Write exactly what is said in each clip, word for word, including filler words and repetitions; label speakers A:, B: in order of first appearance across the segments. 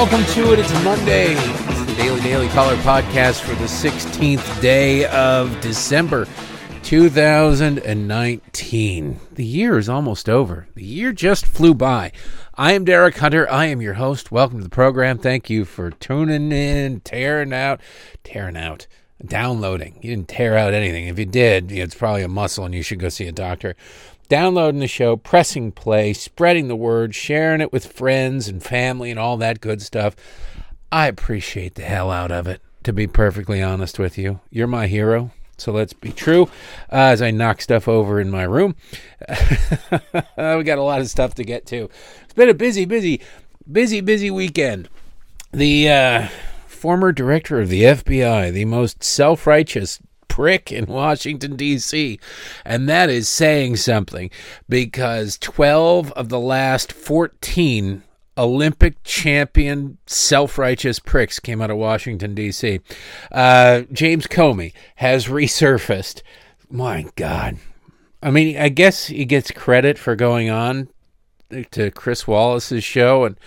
A: welcome to it. It's Monday. It's the Daily Daily Caller podcast for the sixteenth day of December, two thousand nineteen. The year is almost over. The year just flew by. I am Derek Hunter. I am your host. Welcome to the program. Thank you for tuning in, tearing out, tearing out, downloading. You didn't tear out anything. If you did, it's probably a muscle and you should go see a doctor. Downloading the show, pressing play, spreading the word, sharing it with friends and family and all that good stuff. I appreciate the hell out of it, to be perfectly honest with you. You're my hero, so let's be true. Uh, as I knock stuff over in my room, we got a lot of stuff to get to. It's been a busy, busy, busy, busy weekend. The uh, former director of the F B I, the most self-righteous prick in Washington, D C, and that is saying something, because twelve of the last fourteen Olympic champion self-righteous pricks came out of Washington, D C. Uh, James Comey has resurfaced. My God. I mean, I guess he gets credit for going on to Chris Wallace's show and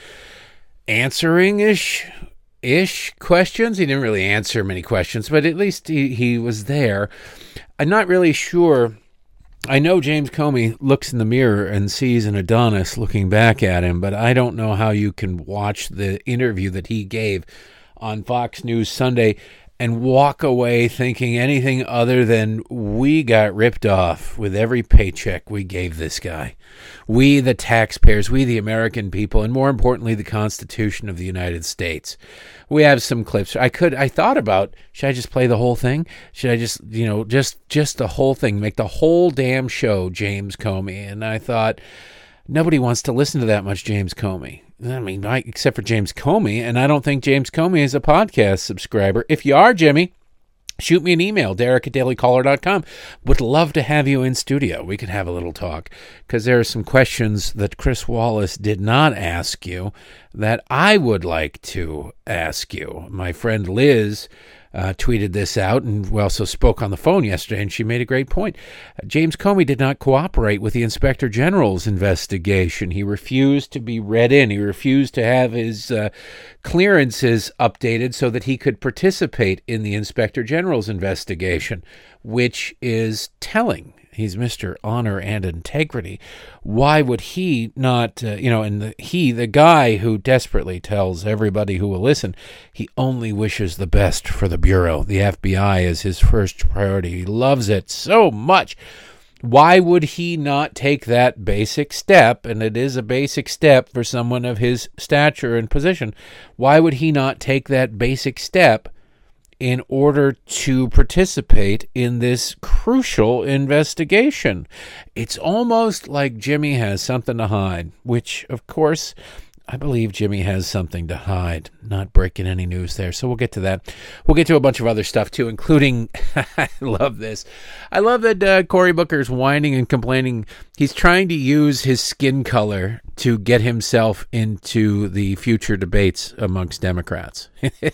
A: answering ish ish questions. He didn't really answer many questions, but at least he, he was there. I'm not really sure. I know James Comey looks in the mirror and sees an Adonis looking back at him, but I don't know how you can watch the interview that he gave on Fox News Sunday and walk away thinking anything other than we got ripped off with every paycheck we gave this guy. We, the taxpayers, we, the American people, and more importantly, the Constitution of the United States. We have some clips. I could, I thought about, should I just play the whole thing? Should I just, you know, just, just the whole thing, make the whole damn show James Comey? And I thought, nobody wants to listen to that much James Comey. I mean, I, except for James Comey, and I don't think James Comey is a podcast subscriber. If you are, Jimmy, shoot me an email, Derek at daily caller dot com. Would love to have you in studio. We could have a little talk, because there are some questions that Chris Wallace did not ask you that I would like to ask you. My friend Liz Uh, tweeted this out, and we also spoke on the phone yesterday, and she made a great point. Uh, James Comey did not cooperate with the Inspector General's investigation. He refused to be read in. He refused to have his uh, clearances updated so that he could participate in the Inspector General's investigation, which is telling. He's Mister Honor and Integrity. Why would he not, uh, you know, and the, he, the guy who desperately tells everybody who will listen, he only wishes the best for the Bureau. The F B I is his first priority. He loves it so much. Why would he not take that basic step? And it is a basic step for someone of his stature and position. Why would he not take that basic step in order to participate in this crucial investigation? It's almost like Jimmy has something to hide, which, of course, I believe Jimmy has something to hide. Not breaking any news there, so we'll get to that. We'll get to a bunch of other stuff, too, including, I love this. I love that uh, Cory Booker's whining and complaining. He's trying to use his skin color to get himself into the future debates amongst Democrats.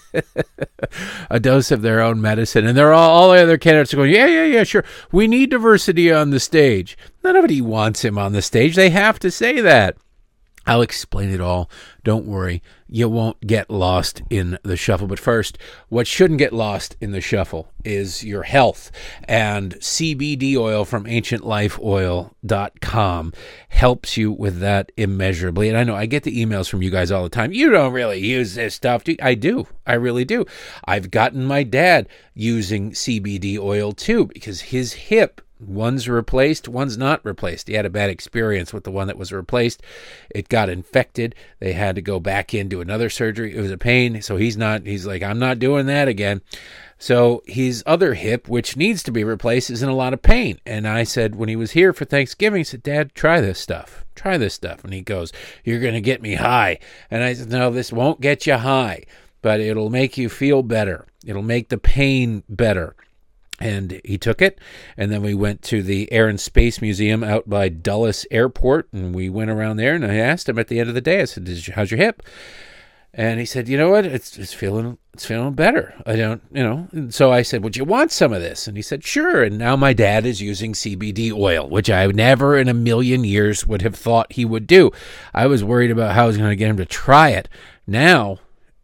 A: A dose of their own medicine. And they're all, all the other candidates are going, yeah, yeah, yeah, sure. We need diversity on the stage. Nobody wants him on the stage. They have to say that. I'll explain it all. Don't worry. You won't get lost in the shuffle. But first, what shouldn't get lost in the shuffle is your health. And C B D oil from ancient life oil dot com helps you with that immeasurably. And I know I get the emails from you guys all the time. You don't really use this stuff, do you? I do. I really do. I've gotten my dad using C B D oil too, because his hip, one's replaced, one's not replaced. He had a bad experience with the one that was replaced. It got infected. They had to go back into another surgery. It was a pain. So he's not, he's like, I'm not doing that again. So his other hip, which needs to be replaced, is in a lot of pain. And I said, when he was here for Thanksgiving, he said, Dad, try this stuff. Try this stuff. And he goes, you're going to get me high. And I said, no, this won't get you high, but it'll make you feel better. It'll make the pain better. And he took it, and then we went to the Air and Space Museum out by Dulles Airport, and we went around there, and I asked him at the end of the day, I said, how's your hip? And he said, you know what, it's it's feeling it's feeling better. I don't, you know. And so I said, would you want some of this? And he said, sure. And now my dad is using C B D oil, which I never in a million years would have thought he would do. I was worried about how I was going to get him to try it. Now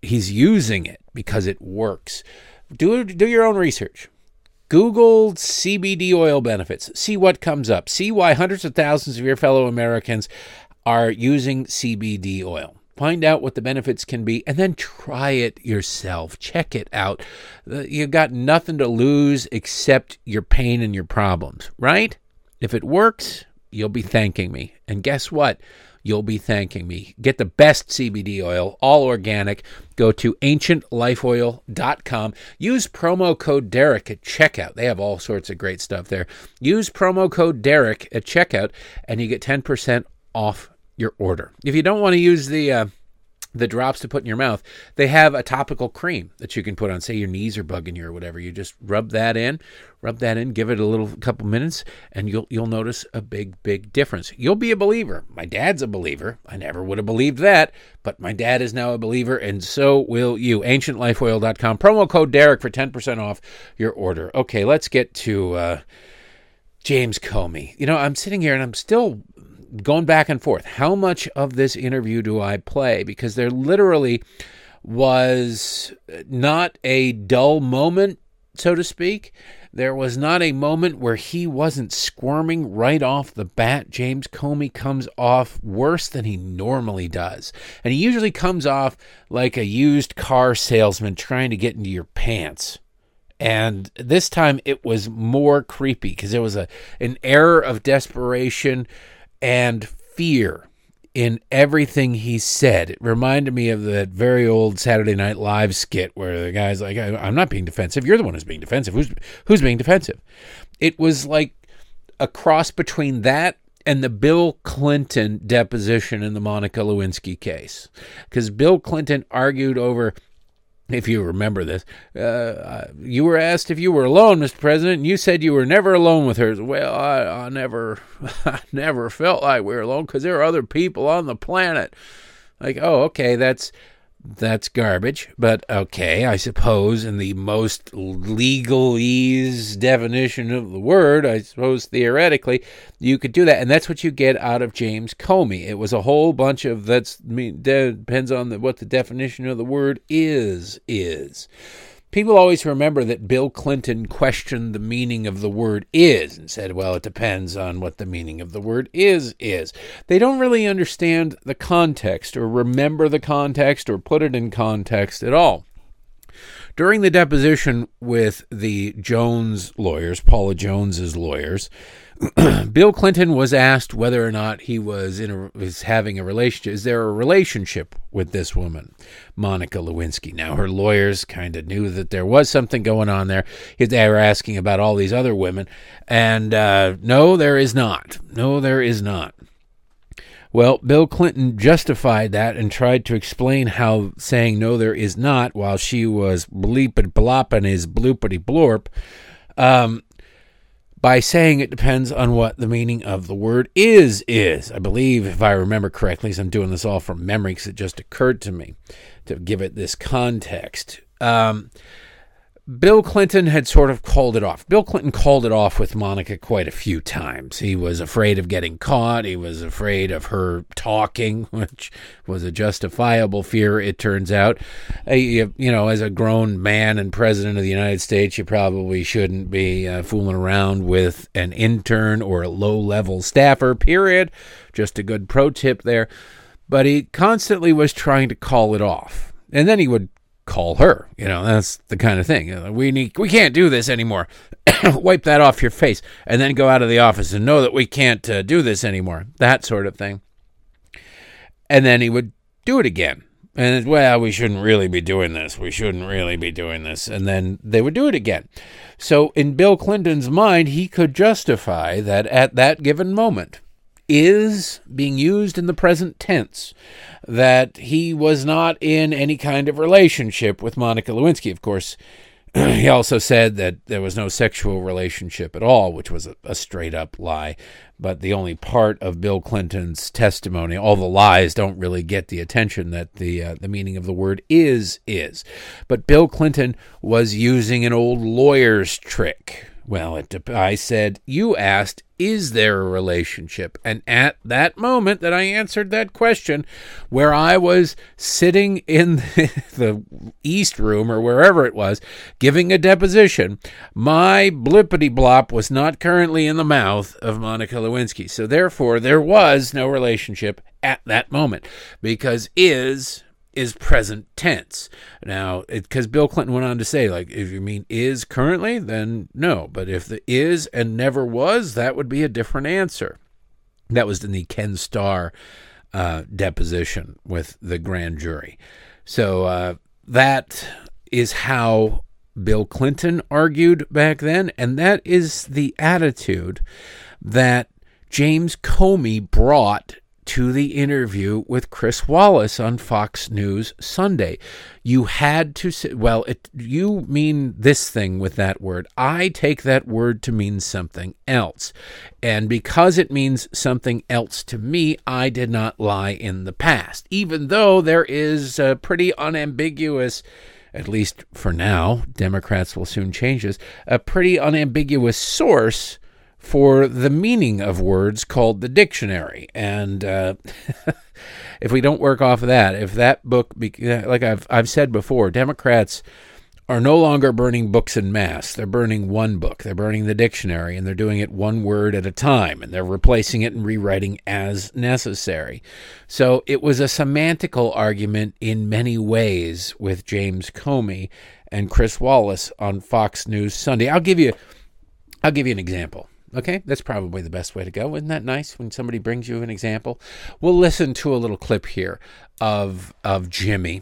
A: he's using it because it works. Do, do your own research. Google C B D oil benefits. See what comes up. See why hundreds of thousands of your fellow Americans are using C B D oil. Find out what the benefits can be, and then try it yourself. Check it out. You've got nothing to lose except your pain and your problems, right? If it works, you'll be thanking me. And guess what? You'll be thanking me. Get the best C B D oil, all organic. Go to ancient life oil dot com. Use promo code Derek at checkout. They have all sorts of great stuff there. Use promo code Derek at checkout, and you get ten percent off your order. If you don't want to use the uh, the drops to put in your mouth, they have a topical cream that you can put on. Say your knees are bugging you or whatever. You just rub that in, rub that in, give it a little couple minutes, and you'll you'll notice a big, big difference. You'll be a believer. My dad's a believer. I never would have believed that, but my dad is now a believer, and so will you. ancient life oil dot com. Promo code Derek for ten percent off your order. Okay, let's get to uh, James Comey. You know, I'm sitting here and I'm still going back and forth. How much of this interview do I play? Because there literally was not a dull moment, so to speak. There was not a moment where he wasn't squirming right off the bat. James Comey comes off worse than he normally does. And he usually comes off like a used car salesman trying to get into your pants. And this time it was more creepy because there was a an air of desperation and fear in everything he said. It reminded me of that very old Saturday Night Live skit where the guy's like, I'm not being defensive. You're the one who's being defensive. Who's who's being defensive? It was like a cross between that and the Bill Clinton deposition in the Monica Lewinsky case. Because Bill Clinton argued over, if you remember this, uh, you were asked if you were alone, Mister President, and you said you were never alone with her. Well, I, I never, I never felt like we were alone because there are other people on the planet. Like, oh, okay, that's that's garbage, but okay, I suppose in the most legalese definition of the word, I suppose theoretically you could do that, and that's what you get out of James Comey. It was a whole bunch of that's I mean depends on the, what the definition of the word is is. People always remember that Bill Clinton questioned the meaning of the word is and said, well, it depends on what the meaning of the word is is. They don't really understand the context or remember the context or put it in context at all. During the deposition with the Jones lawyers, Paula Jones's lawyers, Bill Clinton was asked whether or not he was in a, was having a relationship. Is there a relationship with this woman, Monica Lewinsky? Now, her lawyers kind of knew that there was something going on there. They were asking about all these other women, and uh, no, there is not. No, there is not. Well, Bill Clinton justified that and tried to explain how saying no, there is not, while she was bleeping blopping his bloopity blorp, um, by saying it depends on what the meaning of the word is is. I believe, if I remember correctly, as I'm doing this all from memory because it just occurred to me to give it this context. Um, Bill Clinton had sort of called it off. Bill Clinton called it off with Monica quite a few times. He was afraid of getting caught. He was afraid of her talking, which was a justifiable fear, it turns out. Uh, you, you know, as a grown man and president of the United States, you probably shouldn't be uh, fooling around with an intern or a low-level staffer, period. Just a good pro tip there. But he constantly was trying to call it off. And then he would call her. You know, that's the kind of thing. We need, we can't do this anymore. Wipe that off your face, and then go out of the office and know that we can't uh, do this anymore. That sort of thing. And then he would do it again. And, well, we shouldn't really be doing this. We shouldn't really be doing this. And then they would do it again. So in Bill Clinton's mind, he could justify that at that given moment, is being used in the present tense, that he was not in any kind of relationship with Monica Lewinsky. Of course, he also said that there was no sexual relationship at all, which was a, a straight-up lie. But the only part of Bill Clinton's testimony, all the lies don't really get the attention that the uh, the meaning of the word is is. But Bill Clinton was using an old lawyer's trick, Well, it, I said, you asked, is there a relationship? And at that moment that I answered that question, where I was sitting in the, the East Room or wherever it was, giving a deposition, my blippity blop was not currently in the mouth of Monica Lewinsky. So therefore, there was no relationship at that moment, because is... is present tense. Now, because Bill Clinton went on to say, like, if you mean is currently, then no. But if the is and never was, that would be a different answer. That was in the Ken Starr uh, deposition with the grand jury. So uh, that is how Bill Clinton argued back then, and that is the attitude that James Comey brought to the interview with Chris Wallace on Fox News Sunday. You had to say, well, it, you mean this thing with that word. I take that word to mean something else. And because it means something else to me, I did not lie in the past, even though there is a pretty unambiguous, at least for now, Democrats will soon change this, a pretty unambiguous source for the meaning of words called the dictionary. And uh, if we don't work off of that, if that book, be, like I've I've said before, Democrats are no longer burning books en masse. They're burning one book. They're burning the dictionary, and they're doing it one word at a time, and they're replacing it and rewriting as necessary. So it was a semantical argument in many ways with James Comey and Chris Wallace on Fox News Sunday. I'll give you, I'll give you an example. Okay, that's probably the best way to go. Isn't that nice when somebody brings you an example? We'll listen to a little clip here of of Jimmy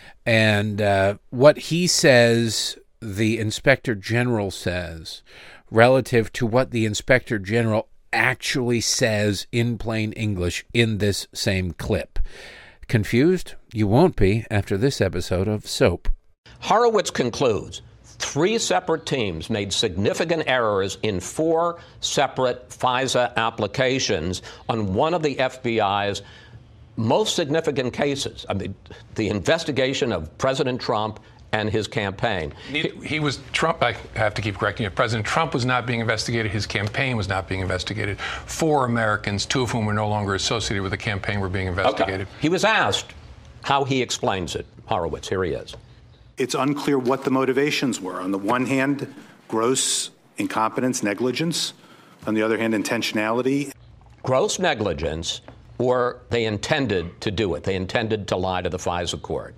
A: and uh, what he says the Inspector General says relative to what the Inspector General actually says in plain English in this same clip. Confused? You won't be after this episode of Soap.
B: Horowitz concludes three separate teams made significant errors in four separate FISA applications on one of the F B I's most significant cases. I mean, the investigation of President Trump and his campaign.
C: He, he was Trump. I have to keep correcting you. President Trump was not being investigated. His campaign was not being investigated. Four Americans, two of whom were no longer associated with the campaign, were being investigated.
B: Okay. He was asked how he explains it. Horowitz, here he is.
D: It's unclear what the motivations were. On the one hand, gross incompetence, negligence. On the other hand, intentionality.
B: Gross negligence, or they intended to do it. They intended to lie to the FISA court.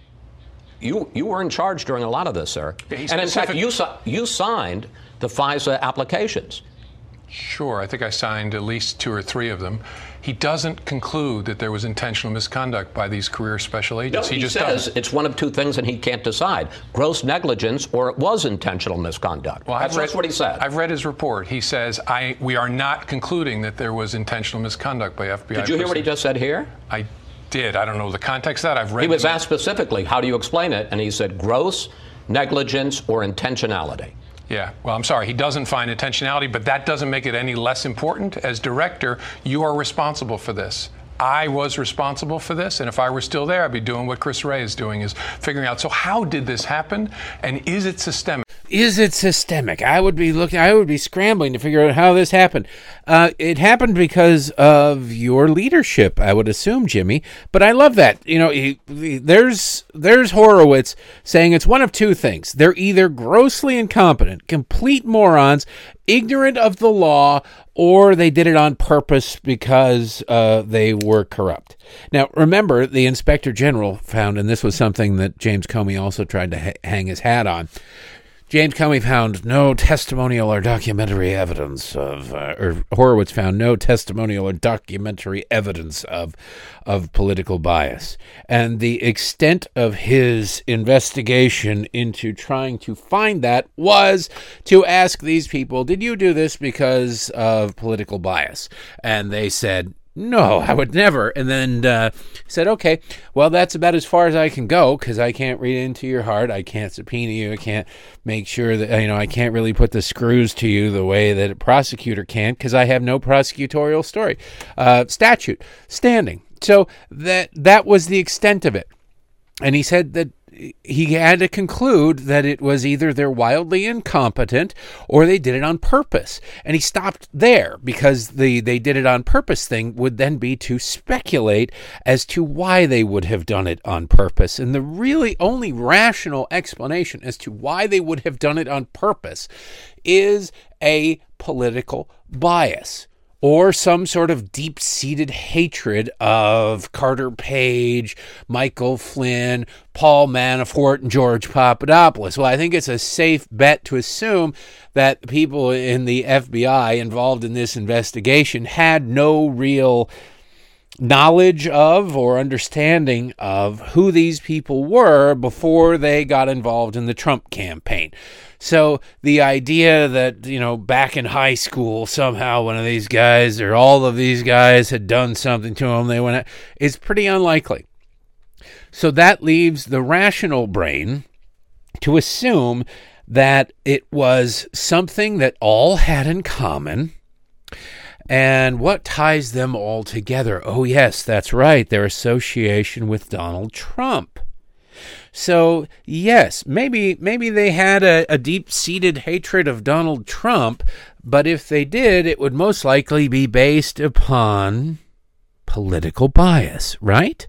B: You you were in charge during a lot of this, sir.
C: Yeah,
B: and in fact, you, you signed the FISA applications.
C: Sure. I think I signed at least two or three of them. He doesn't conclude that there was intentional misconduct by these career special agents.
B: No, he,
C: he just
B: says
C: doesn't.
B: It's one of two things, and he can't decide: gross negligence or it was intentional misconduct.
C: Well,
B: that's,
C: read,
B: that's what he said.
C: I've read his report. He says, "I we are not concluding that there was intentional misconduct by F B I."
B: Did you hear what he just said here?
C: I did. I don't know the context of that. I've read.
B: He was
C: them.
B: asked specifically, "How do you explain it?" And he said, "Gross negligence or intentionality."
C: Yeah, well, I'm sorry. He doesn't find intentionality, but that doesn't make it any less important. As director, you are responsible for this. I was responsible for this, and if I were still there, I'd be doing what Chris Wray is doing, is figuring out, so how did this happen, and is it systemic?
A: Is it systemic? I would be looking. I would be scrambling to figure out how this happened. Uh, it happened because of your leadership, I would assume, Jimmy. But I love that. You know, he, he, there's there's Horowitz saying it's one of two things. They're either grossly incompetent, complete morons, ignorant of the law, or they did it on purpose because uh, they were corrupt. Now, remember, the Inspector General found, and this was something that James Comey also tried to ha- hang his hat on, James Comey found no testimonial or documentary evidence of, uh, or Horowitz found no testimonial or documentary evidence of, of political bias. And the extent of his investigation into trying to find that was to ask these people, did you do this because of political bias? And they said, no, I would never. And then uh, said, okay, well, that's about as far as I can go because I can't read into your heart. I can't subpoena you. I can't make sure that, you know, I can't really put the screws to you the way that a prosecutor can because I have no prosecutorial story, uh, statute, standing. So that that was the extent of it. And he said that he had to conclude that it was either they're wildly incompetent or they did it on purpose. And he stopped there because the they did it on purpose thing would then be to speculate as to why they would have done it on purpose. And the really only rational explanation as to why they would have done it on purpose is a political bias, or some sort of deep-seated hatred of Carter Page, Michael Flynn, Paul Manafort, and George Papadopoulos. Well, I think it's a safe bet to assume that people in the F B I involved in this investigation had no real knowledge of or understanding of who these people were before they got involved in the Trump campaign. So the idea that, you know, back in high school, somehow one of these guys or all of these guys had done something to them, they went out, is pretty unlikely. So that leaves the rational brain to assume that it was something that all had in common. And what ties them all together? Oh, yes, that's right, their association with Donald Trump. So, yes, maybe maybe they had a, a deep-seated hatred of Donald Trump, but if they did, it would most likely be based upon political bias, right?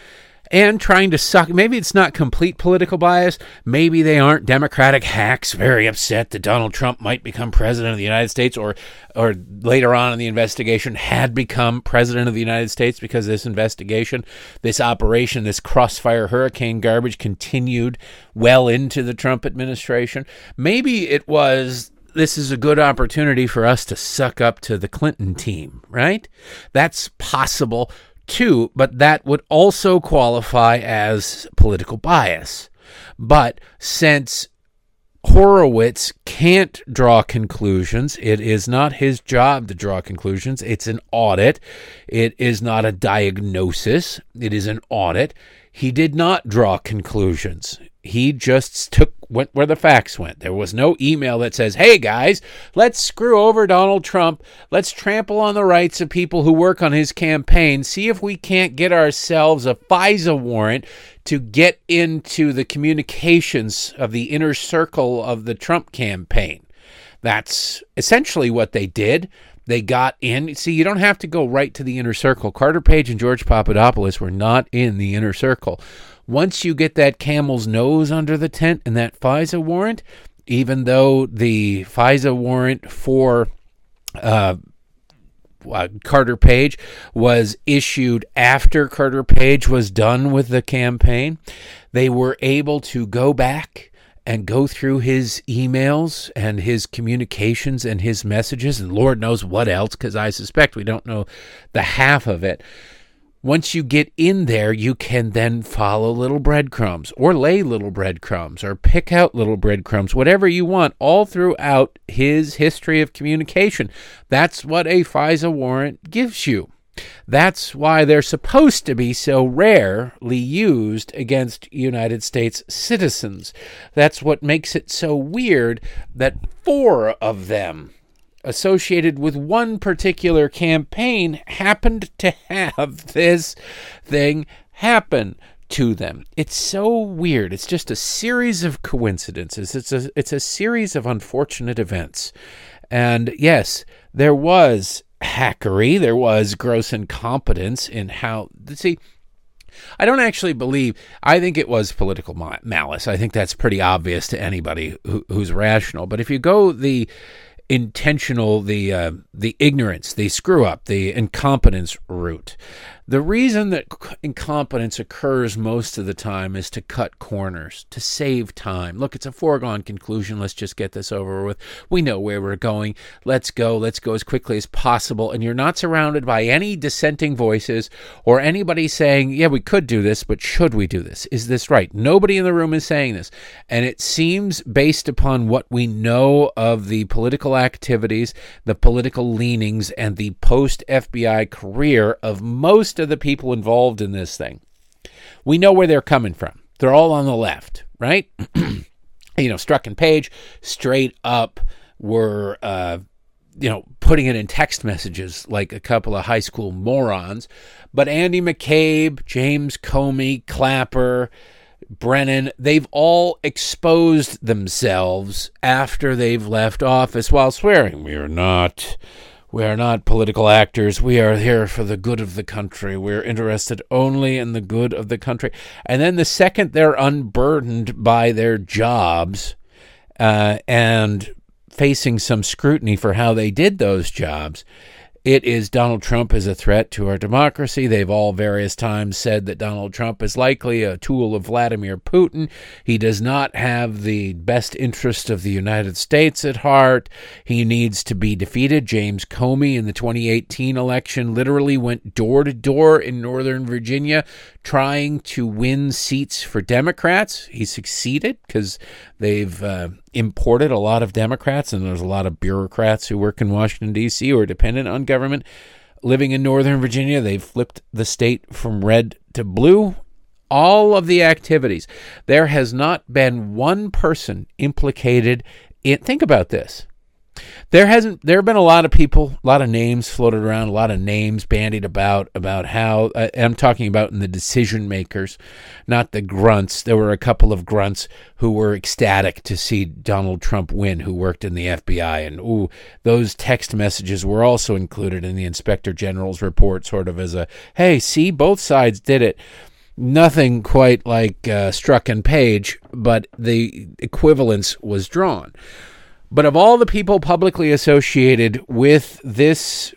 A: And trying to suck, maybe it's not complete political bias, maybe they aren't Democratic hacks very upset that Donald Trump might become president of the United States, or or later on in the investigation had become president of the United States because this investigation, this operation, this crossfire hurricane garbage continued well into the Trump administration. Maybe it was, this is a good opportunity for us to suck up to the Clinton team, right? That's possible too, but that would also qualify as political bias. But since Horowitz can't draw conclusions, it is not his job to draw conclusions. It's an audit. It is not a diagnosis. It is an audit. He did not draw conclusions. He just took went where the facts went. There was no email that says, hey, guys, let's screw over Donald Trump. Let's trample on the rights of people who work on his campaign. See if we can't get ourselves a FISA warrant to get into the communications of the inner circle of the Trump campaign. That's essentially what they did. They got in. See, you don't have to go right to the inner circle. Carter Page and George Papadopoulos were not in the inner circle. Once you get that camel's nose under the tent and that FISA warrant, even though the FISA warrant for uh, uh, Carter Page was issued after Carter Page was done with the campaign, they were able to go back and go through his emails and his communications and his messages and Lord knows what else, because I suspect we don't know the half of it. Once you get in there, you can then follow little breadcrumbs or lay little breadcrumbs or pick out little breadcrumbs, whatever you want, all throughout his history of communication. That's what a FISA warrant gives you. That's why they're supposed to be so rarely used against United States citizens. That's what makes it so weird that four of them associated with one particular campaign happened to have this thing happen to them. It's so weird. It's just a series of coincidences. It's a it's a series of unfortunate events. And yes, there was hackery. There was gross incompetence in how, see, I don't actually believe, I think it was political malice. I think that's pretty obvious to anybody who, who's rational. But if you go the intentional, the uh, the ignorance, the screw up, the incompetence route, the reason that incompetence occurs most of the time is to cut corners, to save time. Look, it's a foregone conclusion. Let's just get this over with. We know where we're going. Let's go. Let's go as quickly as possible. And you're not surrounded by any dissenting voices or anybody saying, yeah, we could do this, but should we do this? Is this right? Nobody in the room is saying this. And it seems, based upon what we know of the political activities, the political leanings, and the post-F B I career of most of the people involved in this thing, we know where they're coming from. They're all on the left, right? You know, Strzok and Page straight up were, uh, you know, putting it in text messages like a couple of high school morons. But Andy McCabe, James Comey, Clapper, Brennan, they've all exposed themselves after they've left office while swearing, we are not, we are not political actors. We are here for the good of the country. We're interested only in the good of the country. And then the second they're unburdened by their jobs uh, and facing some scrutiny for how they did those jobs, it is Donald Trump is a threat to our democracy. They've all various times said that Donald Trump is likely a tool of Vladimir Putin. He does not have the best interest of the United States at heart. He needs to be defeated. James Comey in the twenty eighteen election literally went door to door in Northern Virginia trying to win seats for Democrats. He succeeded because they've uh, imported a lot of Democrats, and there's a lot of bureaucrats who work in Washington, D C, who are dependent on government living in Northern Virginia. They've flipped the state from red to blue. All of the activities. There has not been one person implicated in, think about this. There hasn't. There have been a lot of people, a lot of names floated around, a lot of names bandied about about how. Uh, I'm talking about in the decision makers, not the grunts. There were a couple of grunts who were ecstatic to see Donald Trump win, who worked in the F B I, and ooh, those text messages were also included in the Inspector General's report, sort of as a, hey, see, both sides did it. Nothing quite like uh, Strzok and Page, but the equivalence was drawn. But of all the people publicly associated with this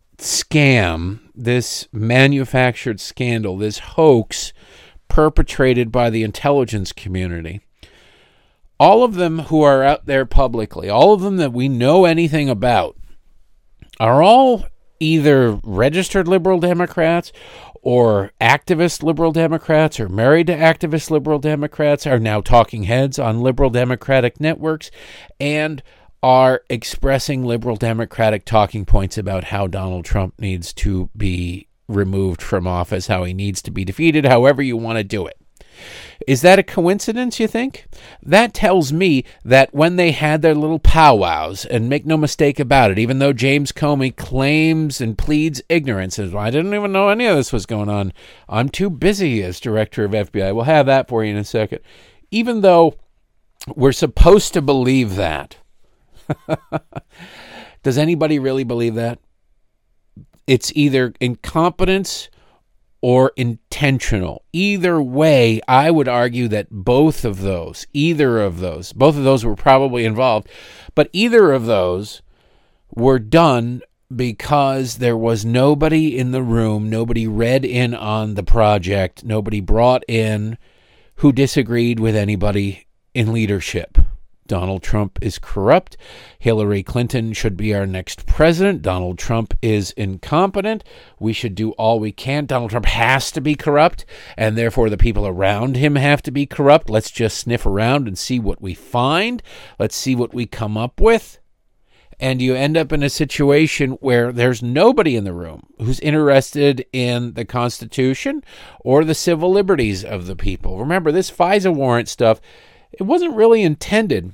A: scam, this manufactured scandal, this hoax perpetrated by the intelligence community, all of them who are out there publicly, all of them that we know anything about, are all either registered liberal Democrats or activist liberal Democrats or married to activist liberal Democrats, are now talking heads on liberal Democratic networks and are expressing liberal Democratic talking points about how Donald Trump needs to be removed from office, how he needs to be defeated, however you want to do it. Is that a coincidence, you think? That tells me that when they had their little powwows, and make no mistake about it, even though James Comey claims and pleads ignorance, and I didn't even know any of this was going on, I'm too busy as director of F B I. We'll have that for you in a second. Even though we're supposed to believe that, does anybody really believe that? It's either incompetence or intentional. Either way, I would argue that both of those, either of those, both of those were probably involved, but either of those were done because there was nobody in the room, nobody read in on the project, nobody brought in who disagreed with anybody in leadership. Donald Trump is corrupt. Hillary Clinton should be our next president. Donald Trump is incompetent. We should do all we can. Donald Trump has to be corrupt, and therefore the people around him have to be corrupt. Let's just sniff around and see what we find. Let's see what we come up with. And you end up in a situation where there's nobody in the room who's interested in the Constitution or the civil liberties of the people. Remember, this FISA warrant stuff, it wasn't really intended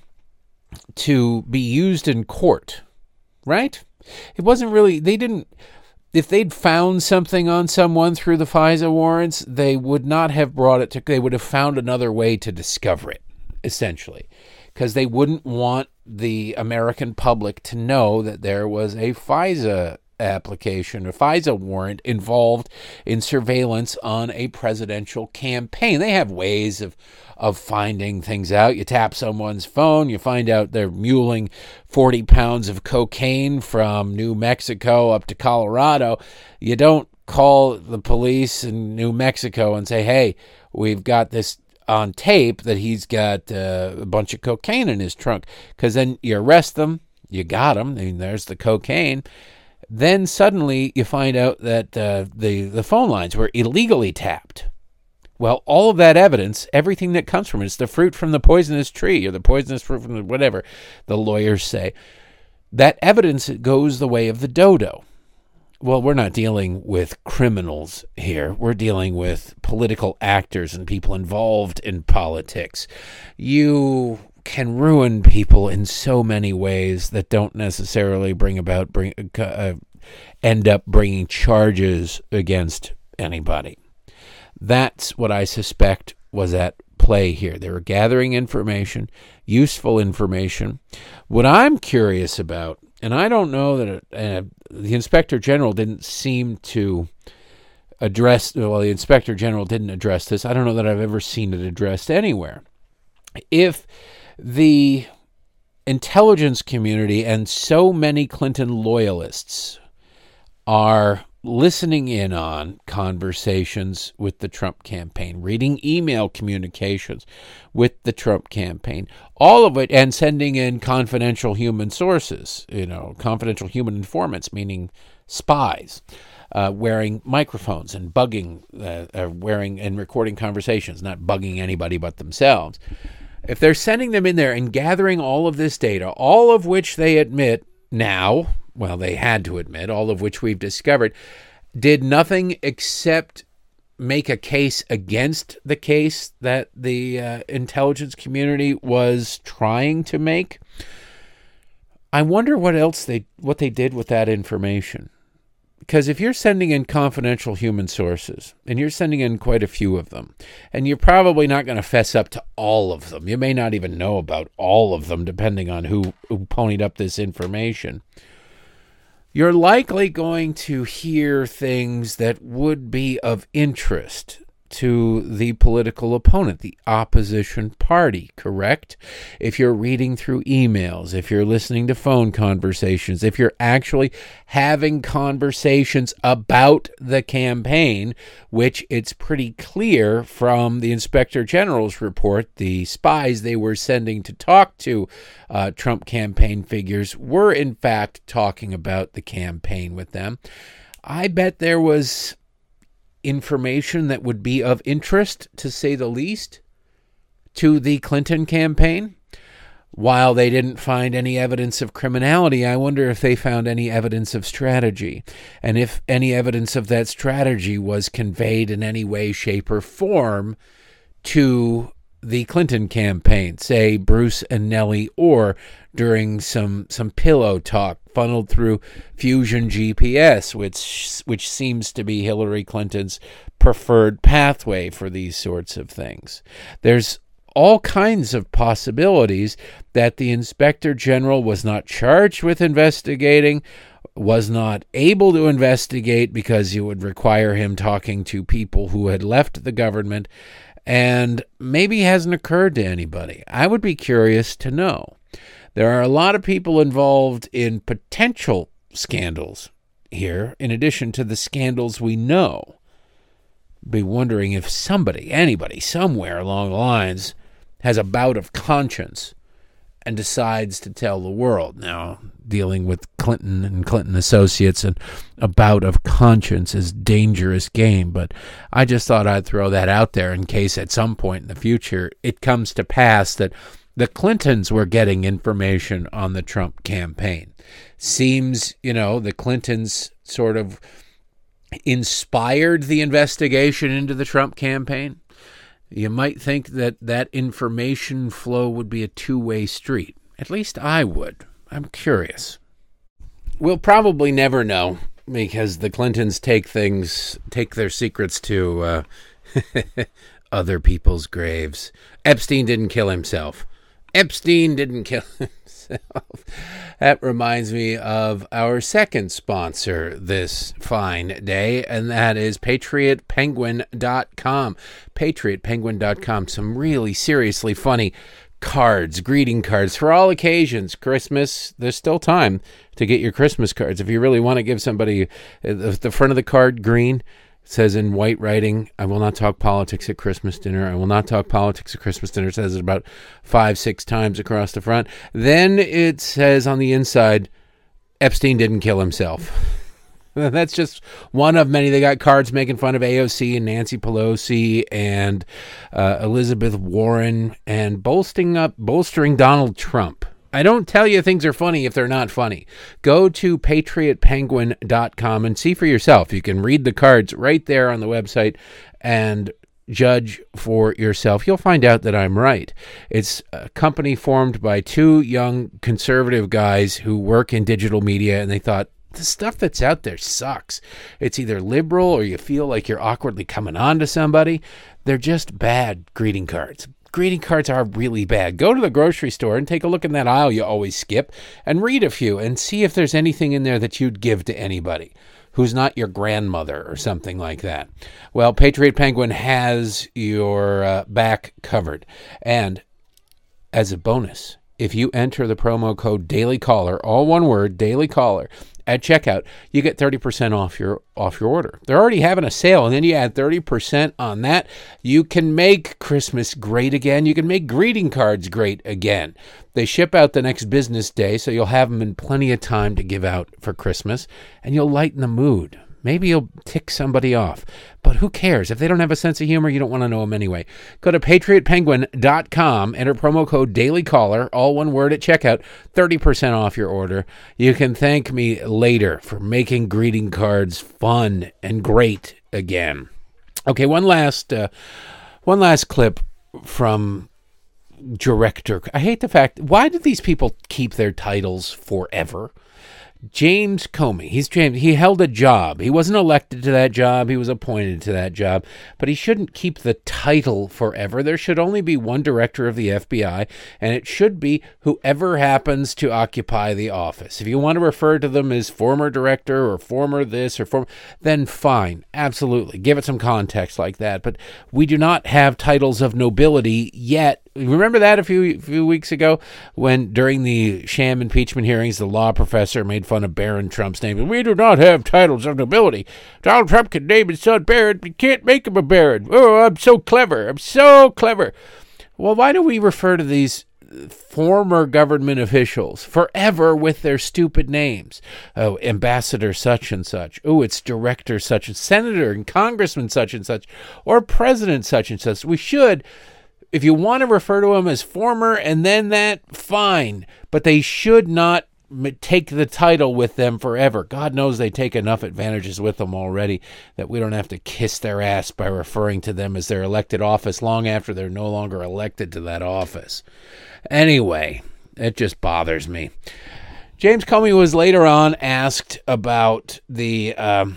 A: to be used in court, right? It wasn't really, they didn't, if they'd found something on someone through the FISA warrants, they would not have brought it to, they would have found another way to discover it, essentially, because they wouldn't want the American public to know that there was a FISA application, a FISA warrant involved in surveillance on a presidential campaign. They have ways of of finding things out. You tap someone's phone, you find out they're muling forty pounds of cocaine from New Mexico up to Colorado. You don't call the police in New Mexico and say, hey, we've got this on tape that he's got uh, a bunch of cocaine in his trunk, because then you arrest them, you got him, I mean, there's the cocaine. Then suddenly you find out that uh, the, the phone lines were illegally tapped. Well, all of that evidence, everything that comes from it, it's the fruit from the poisonous tree or the poisonous fruit from the whatever the lawyers say. That evidence goes the way of the dodo. Well, we're not dealing with criminals here. We're dealing with political actors and people involved in politics. You can ruin people in so many ways that don't necessarily bring about, bring, uh, end up bringing charges against anybody. That's what I suspect was at play here. They were gathering information, useful information. What I'm curious about, and I don't know that uh, the Inspector General didn't seem to address, well, the Inspector General didn't address this. I don't know that I've ever seen it addressed anywhere. If the intelligence community and so many Clinton loyalists are listening in on conversations with the Trump campaign, reading email communications with the Trump campaign, all of it, and sending in confidential human sources, you know, confidential human informants, meaning spies, uh, wearing microphones and bugging, uh, uh, wearing and recording conversations, not bugging anybody but themselves. If they're sending them in there and gathering all of this data, all of which they admit now, well, they had to admit, all of which we've discovered, did nothing except make a case against the case that the uh, intelligence community was trying to make. I wonder what else they what they did with that information. Because if you're sending in confidential human sources, and you're sending in quite a few of them, and you're probably not going to fess up to all of them, you may not even know about all of them, depending on who, who ponied up this information, you're likely going to hear things that would be of interest to the political opponent, the opposition party, correct? If you're reading through emails, if you're listening to phone conversations, if you're actually having conversations about the campaign, which it's pretty clear from the Inspector General's report, the spies they were sending to talk to uh, Trump campaign figures were in fact talking about the campaign with them. I bet there was information that would be of interest, to say the least, to the Clinton campaign. While they didn't find any evidence of criminality, I wonder if they found any evidence of strategy, and if any evidence of that strategy was conveyed in any way, shape, or form to the Clinton campaign, say Bruce and Nellie Orr, during some some pillow talk funneled through Fusion G P S, which which seems to be Hillary Clinton's preferred pathway for these sorts of things. There's all kinds of possibilities that the Inspector General was not charged with investigating, was not able to investigate because it would require him talking to people who had left the government, and maybe hasn't occurred to anybody. I would be curious to know. There are a lot of people involved in potential scandals here, in addition to the scandals we know. Be wondering if somebody, anybody, somewhere along the lines has a bout of conscience and decides to tell the world. Now, dealing with Clinton and Clinton associates and a bout of conscience is dangerous game, but I just thought I'd throw that out there in case at some point in the future it comes to pass that the Clintons were getting information on the Trump campaign. Seems, you know, the Clintons sort of inspired the investigation into the Trump campaign. You might think that that information flow would be a two-way street. At least I would. I'm curious. We'll probably never know, because the Clintons take things, take their secrets to uh, other people's graves. Epstein didn't kill himself. Epstein didn't kill himself. That reminds me of our second sponsor this fine day, and that is Patriot Penguin dot com. Patriot Penguin dot com. Some really seriously funny cards, greeting cards for all occasions. Christmas, there's still time to get your Christmas cards. If you really want to give somebody the front of the card green, says in white writing, I will not talk politics at Christmas dinner. I will not talk politics at Christmas dinner. It says it about five, six times across the front. Then it says on the inside, Epstein didn't kill himself. That's just one of many. They got cards making fun of A O C and Nancy Pelosi and uh, Elizabeth Warren and bolstering up, bolstering Donald Trump. I don't tell you things are funny if they're not funny. Go to Patriot Penguin dot com and see for yourself. You can read the cards right there on the website and judge for yourself. You'll find out that I'm right. It's a company formed by two young conservative guys who work in digital media, and they thought, the stuff that's out there sucks. It's either liberal or you feel like you're awkwardly coming on to somebody. They're just bad greeting cards. Greeting cards are really bad. Go to the grocery store and take a look in that aisle you always skip and read a few and see if there's anything in there that you'd give to anybody who's not your grandmother or something like that. Well, Patriot Penguin has your uh, back covered. And as a bonus, if you enter the promo code DailyCaller, all one word, DailyCaller, at checkout, you get thirty percent off your off your order. They're already having a sale, and then you add thirty percent on that. You can make Christmas great again. You can make greeting cards great again. They ship out the next business day, so you'll have them in plenty of time to give out for Christmas, and you'll lighten the mood. Maybe you'll tick somebody off. But who cares? If they don't have a sense of humor, you don't want to know them anyway. Go to patriot penguin dot com, enter promo code DailyCaller, all one word at checkout, thirty percent off your order. You can thank me later for making greeting cards fun and great again. Okay, one last, uh, one last clip from director. I hate the fact, why do these people keep their titles forever? James Comey, he's James, he held a job. He wasn't elected to that job. He was appointed to that job, but he shouldn't keep the title forever. There should only be one director of the F B I, and it should be whoever happens to occupy the office. If you want to refer to them as former director or former this or former, then fine. Absolutely. Give it some context like that. But we do not have titles of nobility yet. Remember that a few few weeks ago when during the sham impeachment hearings, the law professor made fun of Barron Trump's name. We do not have titles of nobility. Donald Trump can name his son Barron, but you can't make him a Barron. Oh, I'm so clever. I'm so clever. Well, why do we refer to these former government officials forever with their stupid names? Oh, ambassador such and such. Oh, it's director such and senator and congressman such and such, or president such and such. We should. If you want to refer to them as former and then that, fine. But they should not take the title with them forever. God knows they take enough advantages with them already that we don't have to kiss their ass by referring to them as their elected office long after they're no longer elected to that office. Anyway, it just bothers me. James Comey was later on asked about the... Um,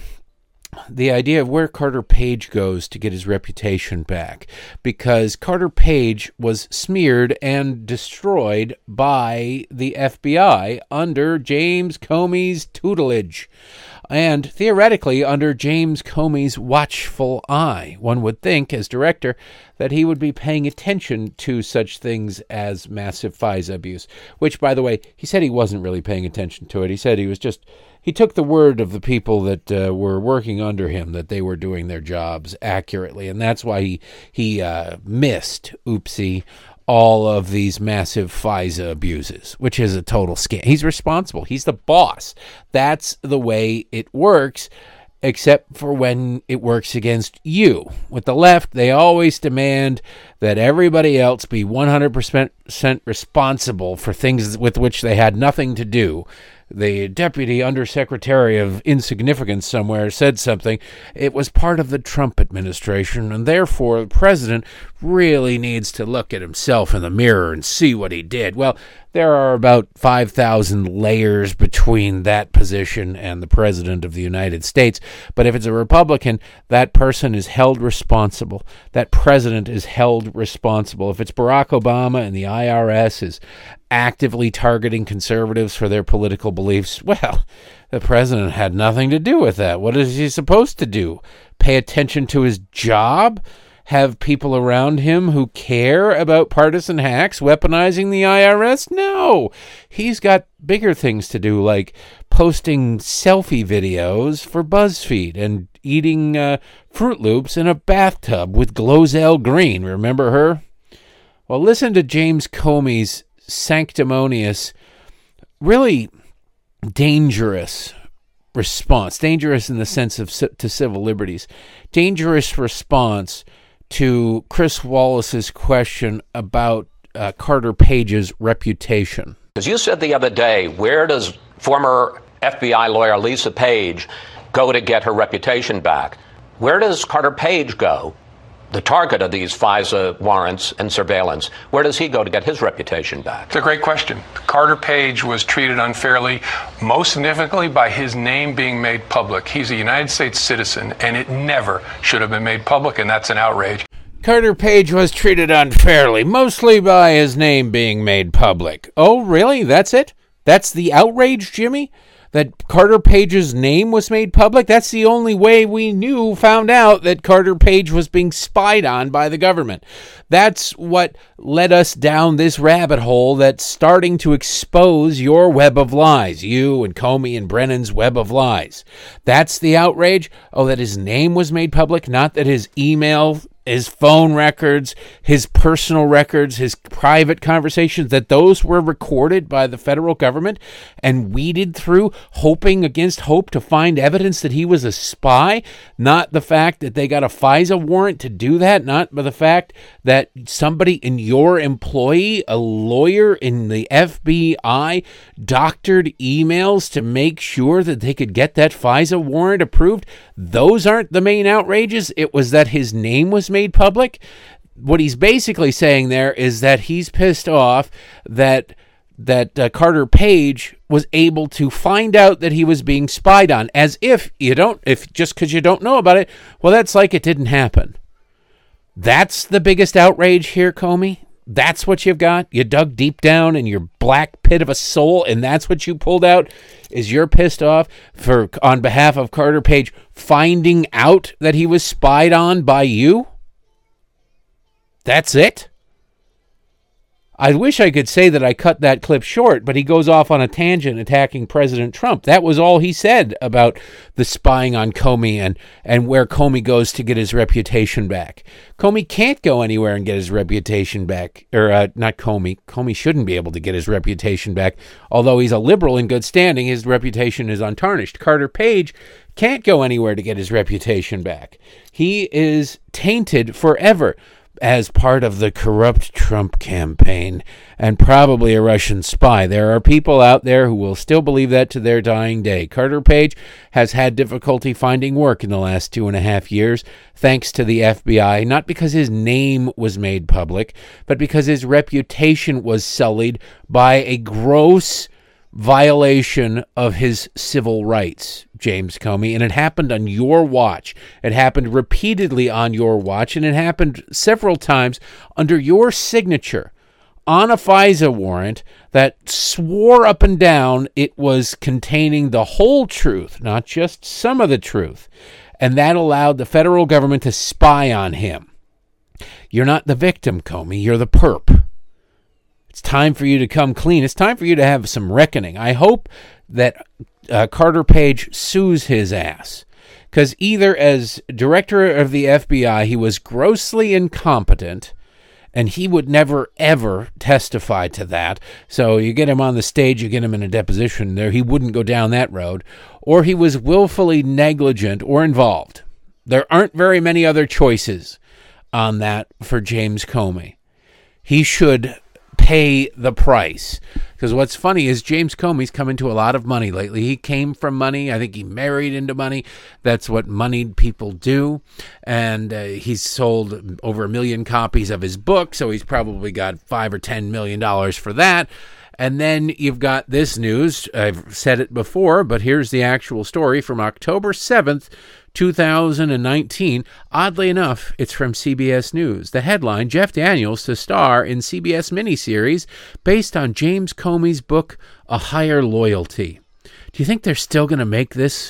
A: the idea of where Carter Page goes to get his reputation back, because Carter Page was smeared and destroyed by the F B I under James Comey's tutelage, and theoretically under James Comey's watchful eye. One would think, as director, that he would be paying attention to such things as massive FISA abuse, which, by the way, he said he wasn't really paying attention to it. He said he was just... He took the word of the people that uh, were working under him that they were doing their jobs accurately, and that's why he he uh, missed, oopsie, all of these massive FISA abuses, which is a total scam. He's responsible. He's the boss. That's the way it works, except for when it works against you. With the left, they always demand that everybody else be one hundred percent responsible for things with which they had nothing to do. The deputy undersecretary of insignificance somewhere said something. It was part of the Trump administration, and therefore the president really needs to look at himself in the mirror and see what he did. Well, there are about five thousand layers between that position and the president of the United States. But if it's a Republican, that person is held responsible. That president is held responsible. If it's Barack Obama and the I R S is actively targeting conservatives for their political beliefs, well, the president had nothing to do with that. What is he supposed to do? Pay attention to his job? Have people around him who care about partisan hacks weaponizing the I R S? No. He's got bigger things to do, like posting selfie videos for BuzzFeed and eating uh, Fruit Loops in a bathtub with Glozell Green. Remember her? Well, listen to James Comey's sanctimonious, really dangerous response. Dangerous in the sense of to civil liberties. Dangerous response to Chris Wallace's question about uh, Carter Page's reputation.
B: As you said the other day, where does former F B I lawyer Lisa Page go to get her reputation back? Where does Carter Page go, the target of these FISA warrants and surveillance? Where does he go to get his reputation back?
C: It's a great question. Carter Page was treated unfairly, most significantly by his name being made public. He's a United States citizen, and it never should have been made public, and that's an outrage.
A: Carter Page was treated unfairly, mostly by his name being made public. Oh, really? That's it? That's the outrage, Jimmy? That Carter Page's name was made public? That's the only way we knew, found out that Carter Page was being spied on by the government. That's what led us down this rabbit hole that's starting to expose your web of lies, you and Comey and Brennan's web of lies. That's the outrage? Oh, that his name was made public, not that his email, his phone records, his personal records, his private conversations, that those were recorded by the federal government and weeded through, hoping against hope to find evidence that he was a spy, not the fact that they got a FISA warrant to do that, not by the fact that somebody in your employee, a lawyer in the F B I, doctored emails to make sure that they could get that FISA warrant approved. Those aren't the main outrages. It was that his name was made public. What he's basically saying there is that he's pissed off that that uh, Carter Page was able to find out that he was being spied on, as if you don't, if just because you don't know about it, well, that's like it didn't happen. That's the biggest outrage here, Comey. That's what you've got. You dug deep down in your black pit of a soul, and that's what you pulled out, is you're pissed off for, on behalf of Carter Page, finding out that he was spied on by you? That's it? I wish I could say that I cut that clip short, but he goes off on a tangent attacking President Trump. That was all he said about the spying on Comey and, and where Comey goes to get his reputation back. Comey can't go anywhere and get his reputation back. Or uh, not Comey. Comey shouldn't be able to get his reputation back. Although he's a liberal in good standing, his reputation is untarnished. Carter Page can't go anywhere to get his reputation back. He is tainted forever as part of the corrupt Trump campaign and probably a Russian spy. There are people out there who will still believe that to their dying day. Carter Page has had difficulty finding work in the last two and a half years, thanks to the F B I, not because his name was made public, but because his reputation was sullied by a gross violation of his civil rights, James Comey, and it happened on your watch. It happened repeatedly on your watch, and it happened several times under your signature on a FISA warrant that swore up and down it was containing the whole truth, not just some of the truth, and that allowed the federal government to spy on him. You're not the victim, Comey. You're the perp. It's time for you to come clean. It's time for you to have some reckoning. I hope that uh, Carter Page sues his ass, because either as director of the F B I, he was grossly incompetent, and he would never, ever testify to that. So you get him on the stage, you get him in a deposition there, he wouldn't go down that road, or he was willfully negligent or involved. There aren't very many other choices on that for James Comey. He should pay the price. Because what's funny is James Comey's come into a lot of money lately. He came from money. I think he married into money. That's what moneyed people do. And uh, he's sold over a million copies of his book, so he's probably got five or ten million dollars for that. And then you've got this news. I've said it before, but here's the actual story from October seventh, two thousand nineteen. Oddly enough, it's from C B S News. The headline, Jeff Daniels to star in C B S miniseries based on James Comey's book, A Higher Loyalty. Do you think they're still going to make this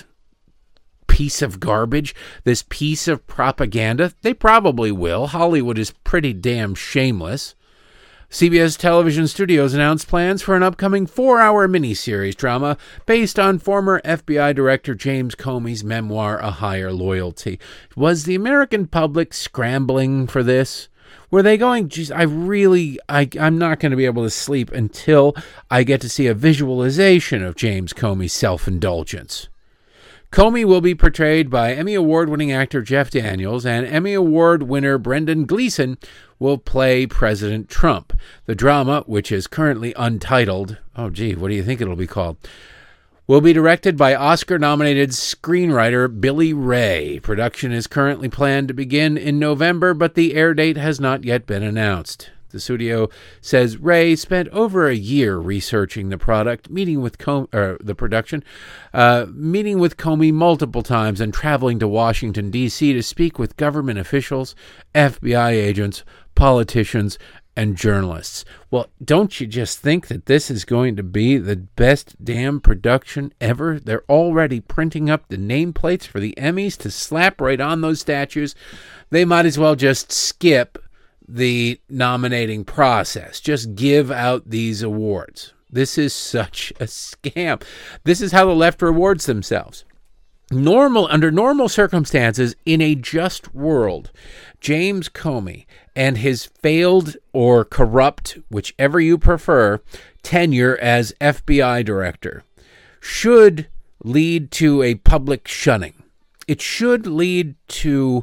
A: piece of garbage, this piece of propaganda? They probably will. Hollywood is pretty damn shameless. C B S Television Studios announced plans for an upcoming four-hour miniseries drama based on former F B I Director James Comey's memoir, A Higher Loyalty. Was the American public scrambling for this? Were they going, geez, I really, I, I'm not going to be able to sleep until I get to see a visualization of James Comey's self-indulgence? Comey will be portrayed by Emmy Award-winning actor Jeff Daniels, and Emmy Award winner Brendan Gleeson will play President Trump. The drama, which is currently untitled, oh gee, what do you think it'll be called, will be directed by Oscar-nominated screenwriter Billy Ray. Production is currently planned to begin in November, but the air date has not yet been announced. The studio says Wray spent over a year researching the product, meeting with Com- or the production, uh, meeting with Comey multiple times, and traveling to Washington, D C to speak with government officials, F B I agents, politicians, and journalists. Well, don't you just think that this is going to be the best damn production ever? They're already printing up the nameplates for the Emmys to slap right on those statues. They might as well just skip the nominating process. Just give out these awards. This is such a scam. This is how the left rewards themselves. Normal, under normal circumstances, in a just world, James Comey and his failed or corrupt, whichever you prefer, tenure as F B I director should lead to a public shunning. It should lead to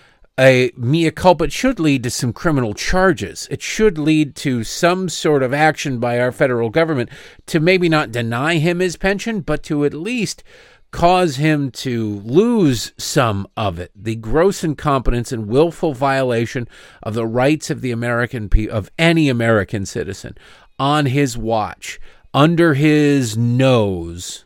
A: a mea culpa. It should lead to some criminal charges. It should lead to some sort of action by our federal government to maybe not deny him his pension, but to at least cause him to lose some of it. The gross incompetence and willful violation of the rights of the American pe- of any American citizen on his watch, under his nose,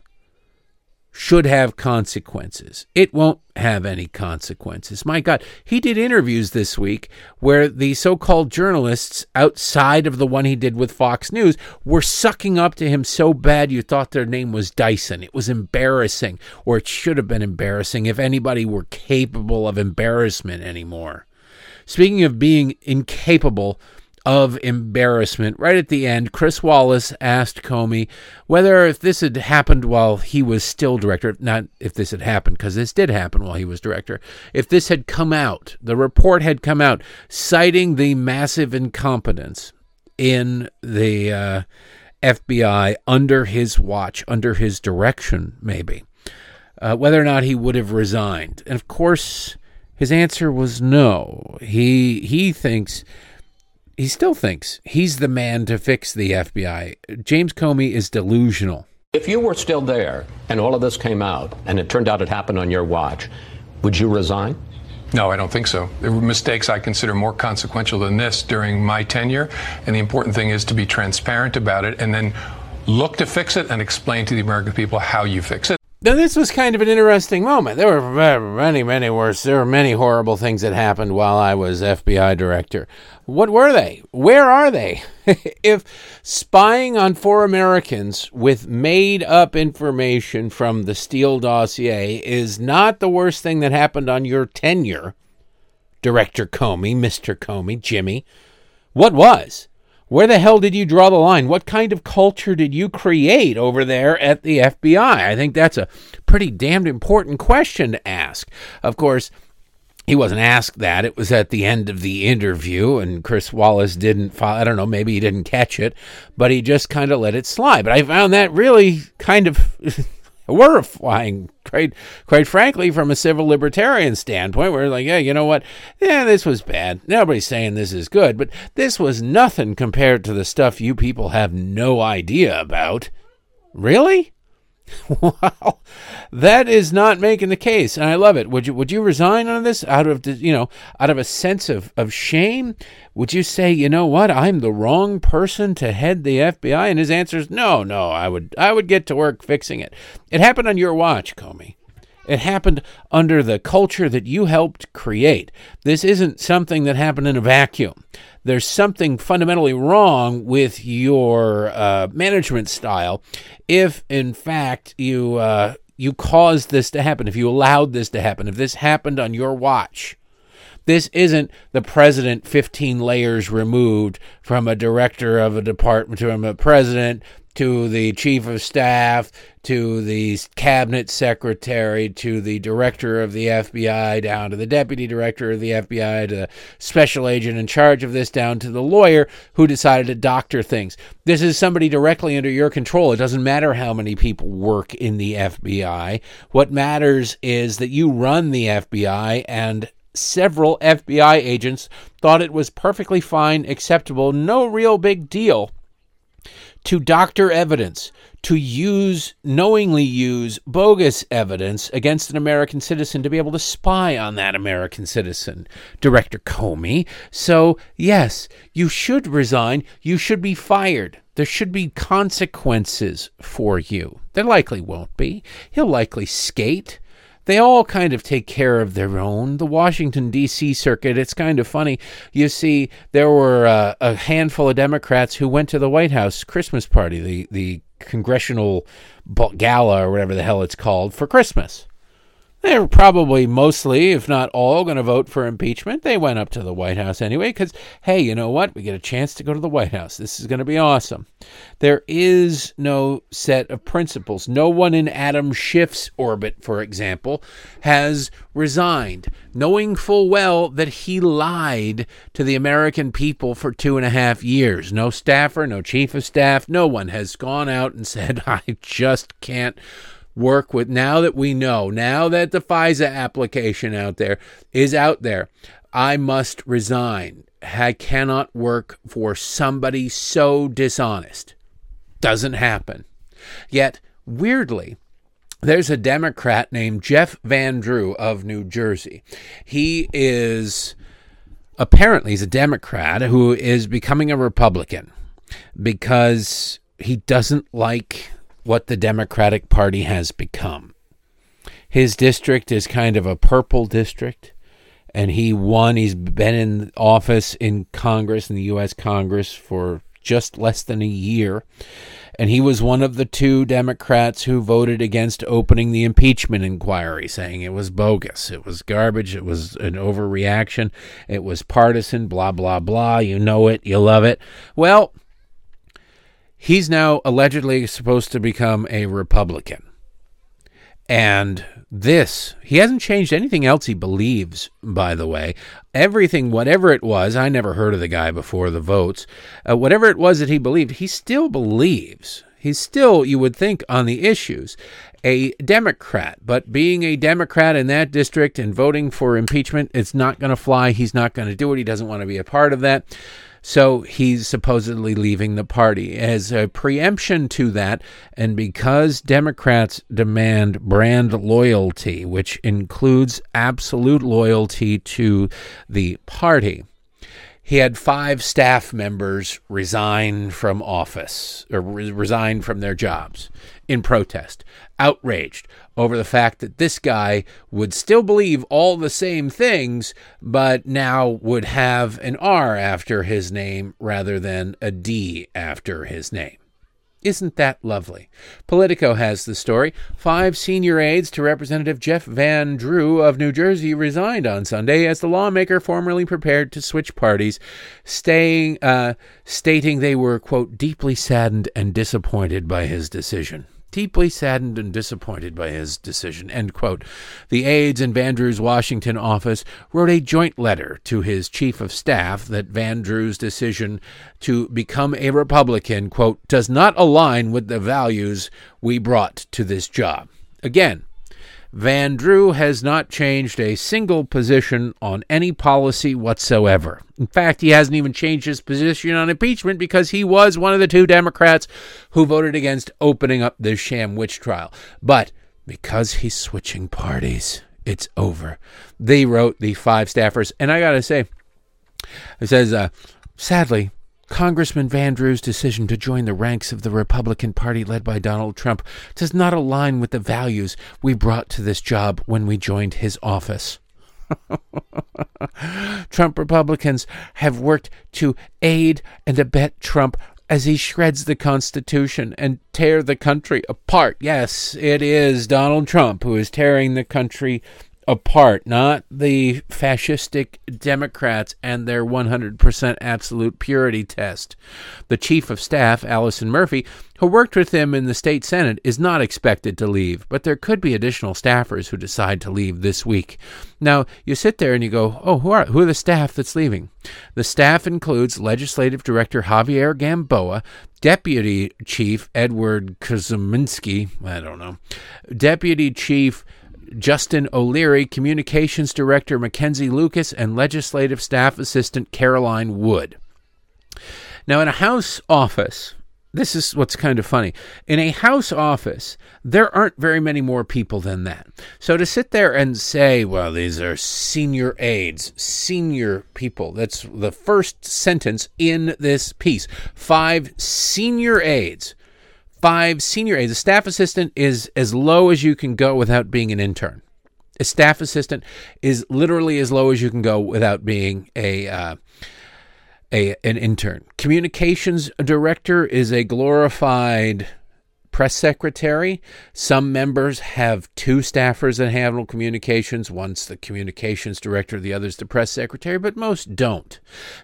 A: should have consequences. It won't have any consequences. My God, he did interviews this week where the so-called journalists outside of the one he did with Fox News were sucking up to him so bad you thought their name was Dyson. It was embarrassing, or it should have been embarrassing if anybody were capable of embarrassment anymore. Speaking of being incapable of embarrassment, right at the end, Chris Wallace asked Comey whether if this had happened while he was still director, not if this had happened, because this did happen while he was director, if this had come out, the report had come out, citing the massive incompetence in the uh, F B I under his watch, under his direction, maybe, uh, whether or not he would have resigned. And of course, his answer was no. He he thinks... He still thinks he's the man to fix the F B I. James Comey is delusional.
B: If you were still there and all of this came out and it turned out it happened on your watch, would you resign?
C: No, I don't think so. There were mistakes I consider more consequential than this during my tenure, and the important thing is to be transparent about it and then look to fix it and explain to the American people how you fix it.
A: Now, this was kind of an interesting moment. There were many, many worse. There were many horrible things that happened while I was F B I director. What were they? Where are they? If spying on four Americans with made-up information from the Steele dossier is not the worst thing that happened on your tenure, Director Comey, Mister Comey, Jimmy, what was? Where the hell did you draw the line? What kind of culture did you create over there at the F B I? I think that's a pretty damned important question to ask. Of course, he wasn't asked that. It was at the end of the interview, and Chris Wallace didn't follow. I don't know, maybe he didn't catch it, but he just kind of let it slide. But I found that really kind of horrifying, quite, quite frankly, from a civil libertarian standpoint, where like, yeah, you know what? Yeah, this was bad. Nobody's saying this is good, but this was nothing compared to the stuff you people have no idea about. Really? Well, that is not making the case, and I love it. Would you would you resign on this out of the, you know out of a sense of, of shame? Would you say, you know what, I'm the wrong person to head the F B I? And his answer is no, no. I would I would get to work fixing it. It happened on your watch, Comey. It happened under the culture that you helped create. This isn't something that happened in a vacuum. There's something fundamentally wrong with your uh, management style if, in fact, you uh, you caused this to happen, if you allowed this to happen, if this happened on your watch. This isn't the president fifteen layers removed from a director of a department, from a president to the chief of staff, to the cabinet secretary, to the director of the F B I, down to the deputy director of the F B I, to the special agent in charge of this, down to the lawyer who decided to doctor things. This is somebody directly under your control. It doesn't matter how many people work in the F B I. What matters is that you run the F B I, and several F B I agents thought it was perfectly fine, acceptable, no real big deal to doctor evidence, to use, knowingly use bogus evidence against an American citizen to be able to spy on that American citizen, Director Comey. So, yes, you should resign. You should be fired. There should be consequences for you. There likely won't be. He'll likely skate. They all kind of take care of their own. The Washington, D C circuit, it's kind of funny. You see, there were uh, a handful of Democrats who went to the White House Christmas party, the, the Congressional Gala or whatever the hell it's called, for Christmas. They were probably mostly, if not all, going to vote for impeachment. They went up to the White House anyway because, hey, you know what? We get a chance to go to the White House. This is going to be awesome. There is no set of principles. No one in Adam Schiff's orbit, for example, has resigned, knowing full well that he lied to the American people for two and a half years. No staffer, no chief of staff, no one has gone out and said, I just can't work with, now that we know, now that the FISA application out there is out there, I must resign. I cannot work for somebody so dishonest. Doesn't happen. Yet, weirdly, there's a Democrat named Jeff Van Drew of New Jersey. He is, apparently, he's a Democrat who is becoming a Republican because he doesn't like what the Democratic Party has become. His district is kind of a purple district, and he won. He's been in office in Congress, in the U S Congress, for just less than a year, and he was one of the two Democrats who voted against opening the impeachment inquiry, saying it was bogus, it was garbage, it was an overreaction, it was partisan, blah, blah, blah. You know it, you love it. Well, he's now allegedly supposed to become a Republican. And this, he hasn't changed anything else he believes, by the way. Everything, whatever it was, I never heard of the guy before the votes. Uh, whatever it was that he believed, he still believes. He's still, you would think, on the issues, a Democrat. But being a Democrat in that district and voting for impeachment, it's not going to fly. He's not going to do it. He doesn't want to be a part of that. So he's supposedly leaving the party. As a preemption to that, and because Democrats demand brand loyalty, which includes absolute loyalty to the party, he had five staff members resign from office, or re- resign from their jobs in protest, outraged over the fact that this guy would still believe all the same things, but now would have an R after his name rather than a D after his name. Isn't that lovely? Politico has the story. Five senior aides to Representative Jeff Van Drew of New Jersey resigned on Sunday as the lawmaker formally prepared to switch parties, staying, uh, stating they were, quote, deeply saddened and disappointed by his decision. Deeply saddened and disappointed by his decision, end quote. The aides in Van Drew's Washington office wrote a joint letter to his chief of staff that Van Drew's decision to become a Republican, quote, does not align with the values we brought to this job. Again, Van Drew has not changed a single position on any policy whatsoever. In fact, he hasn't even changed his position on impeachment because he was one of the two Democrats who voted against opening up this sham witch trial. But because he's switching parties, it's over. They wrote, the five staffers, and I got to say, it says, uh, sadly, Congressman Van Drew's decision to join the ranks of the Republican Party led by Donald Trump does not align with the values we brought to this job when we joined his office. Trump Republicans have worked to aid and abet Trump as he shreds the Constitution and tear the country apart. Yes, it is Donald Trump who is tearing the country apart, not the fascistic Democrats and their one hundred percent absolute purity test. The chief of staff, Allison Murphy, who worked with him in the state Senate, is not expected to leave, but there could be additional staffers who decide to leave this week. Now, you sit there and you go, oh, who are, who are the staff that's leaving? The staff includes Legislative Director Javier Gamboa, Deputy Chief Edward Kozuminski, I don't know, Deputy Chief Justin O'Leary, Communications Director Mackenzie Lucas, and Legislative Staff Assistant Caroline Wood. Now, in a House office, this is what's kind of funny. In a House office, there aren't very many more people than that. So to sit there and say, well, these are senior aides, senior people, that's the first sentence in this piece. Five senior aides. Five senior aides. A staff assistant is as low as you can go without being an intern. A staff assistant is literally as low as you can go without being a uh, a an intern. Communications director is a glorified press secretary. Some members have two staffers that handle communications. One's the communications director, the other's the press secretary, but most don't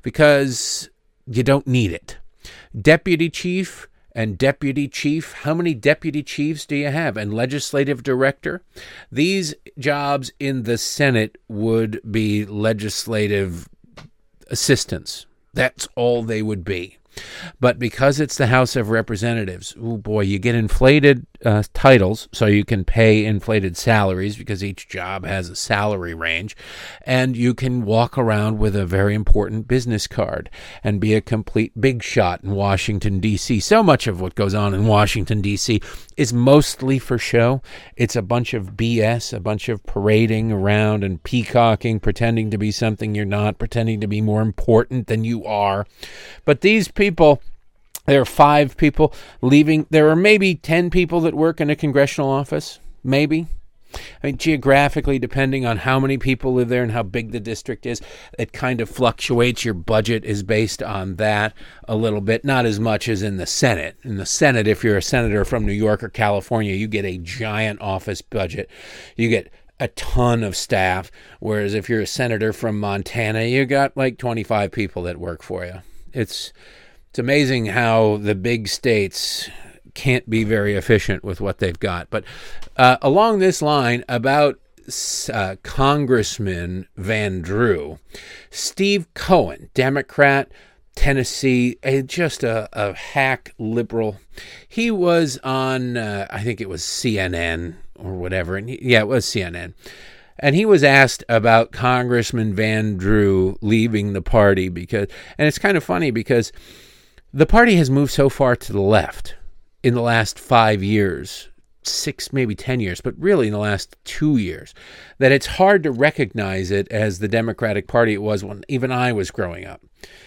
A: because you don't need it. Deputy chief and deputy chief. How many deputy chiefs do you have? And legislative director? These jobs in the Senate would be legislative assistants. That's all they would be. But because it's the House of Representatives, oh boy, you get inflated uh, titles, so you can pay inflated salaries because each job has a salary range, and you can walk around with a very important business card and be a complete big shot in Washington, D C. So much of what goes on in Washington, D C is mostly for show. It's a bunch of B S, a bunch of parading around and peacocking, pretending to be something you're not, pretending to be more important than you are. But these people People, there are five people leaving. There are maybe ten people that work in a congressional office, maybe. I mean, geographically, depending on how many people live there and how big the district is, it kind of fluctuates. Your budget is based on that a little bit, not as much as in the Senate. In the Senate, if you're a senator from New York or California, you get a giant office budget. You get a ton of staff, whereas if you're a senator from Montana, you got like twenty-five people that work for you. It's It's amazing how the big states can't be very efficient with what they've got. But uh, along this line, about uh, Congressman Van Drew, Steve Cohen, Democrat, Tennessee, just a, a hack liberal. He was on, uh, I think it was C N N or whatever. And he, yeah, it was C N N. And he was asked about Congressman Van Drew leaving the party because, and it's kind of funny because the party has moved so far to the left in the last five years, six, maybe ten years, but really in the last two years, that it's hard to recognize it as the Democratic Party it was when even I was growing up.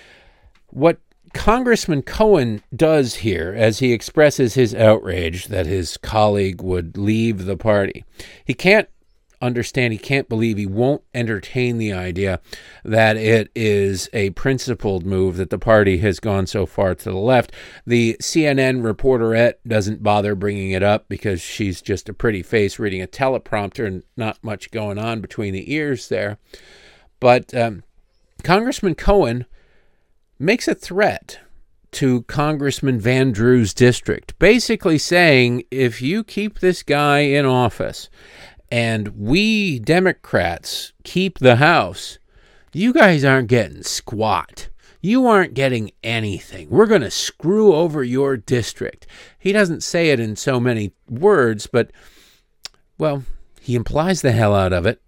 A: What Congressman Cohen does here, as he expresses his outrage that his colleague would leave the party, he can't understand, he can't believe, he won't entertain the idea that it is a principled move that the party has gone so far to the left. The C N N reporterette doesn't bother bringing it up because she's just a pretty face reading a teleprompter and not much going on between the ears there. But um, Congressman Cohen makes a threat to Congressman Van Drew's district, basically saying, if you keep this guy in office and we Democrats keep the House, you guys aren't getting squat. You aren't getting anything. We're going to screw over your district. He doesn't say it in so many words, but, well, he implies the hell out of it.